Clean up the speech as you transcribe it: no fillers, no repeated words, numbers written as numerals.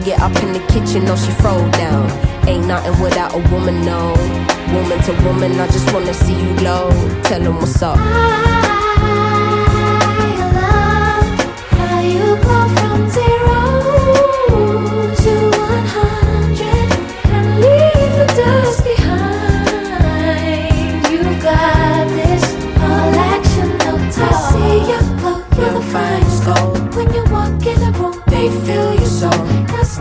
Get up in the kitchen, no, she throw down. Ain't nothing without a woman, no. Woman to woman, I just wanna see you glow. Tell 'em what's up.